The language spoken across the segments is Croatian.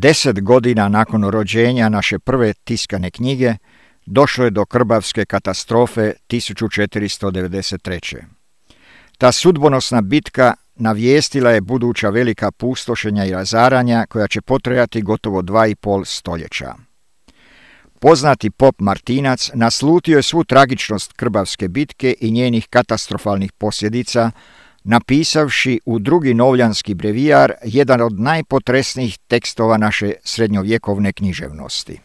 10 godina nakon rođenja naše prve tiskane knjige došlo je do krbavske katastrofe 1493. Ta sudbonosna bitka navijestila je buduća velika pustošenja i razaranja koja će potrajati gotovo 2,5 stoljeća. Poznati pop Martinac naslutio je svu tragičnost krbavske bitke i njenih katastrofalnih posljedica, napisavši u drugi novljanski brevijar jedan od najpotresnijih tekstova naše srednjovjekovne književnosti.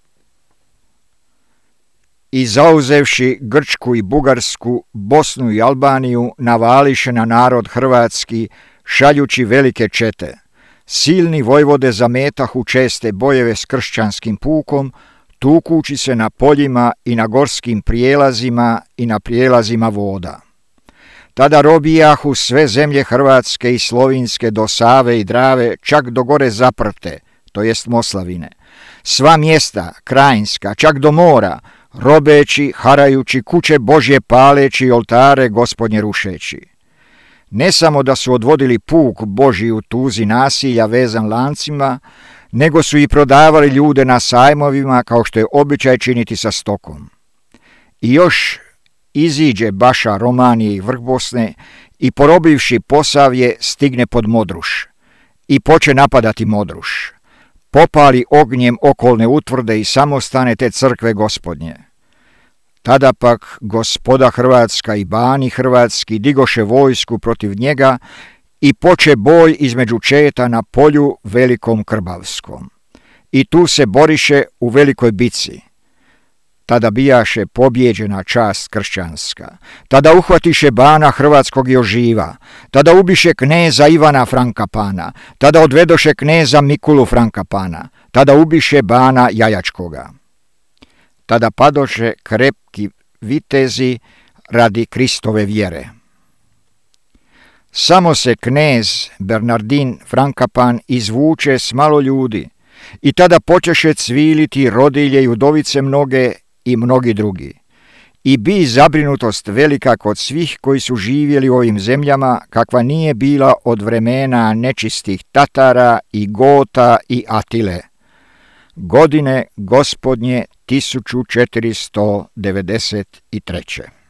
I zauzevši Grčku i Bugarsku, Bosnu i Albaniju, navališe na narod hrvatski, šaljući velike čete. Silni vojvode zametahu česte bojeve s kršćanskim pukom, tukući se na poljima i na gorskim prijelazima i na prijelazima voda. Tada robijahu sve zemlje hrvatske i slovinske do Save i Drave, čak do gore Zaprte, to jest Moslavine. Sva mjesta, krajinska, čak do mora, robeći, harajući, kuće Božje paleći, oltare Gospodnje rušeći. Ne samo da su odvodili puk Božji u tuzi nasilja vezan lancima, nego su i prodavali ljude na sajmovima kao što je običaj činiti sa stokom. I još iziđe Baša Romanije i vrh Bosne i porobivši Posavje stigne pod Modruš i poče napadati Modruš. Popali ognjem okolne utvrde i samostane te crkve Gospodnje. Tada pak gospoda Hrvatska i bani hrvatski digoše vojsku protiv njega i poče boj između četa na polju velikom Krbavskom. I tu se boriše u velikoj bici. Tada bijaše pobjeđena čast kršćanska. Tada uhvatiše bana hrvatskog Joživa. Tada ubiše kneza Ivana Frankapana. Tada odvedoše kneza Mikulu Frankapana. Tada ubiše bana Jajačkoga. Tada padoše krepki vitezi radi Kristove vjere. Samo se knez Bernardin Frankapan izvuče s malo ljudi i tada počeše cviliti rodilje i udovice mnoge i mnogi drugi. I bi zabrinutost velika kod svih koji su živjeli u ovim zemljama, kakva nije bila od vremena nečistih Tatara i Gota i Atile. Godine Gospodnje 1493.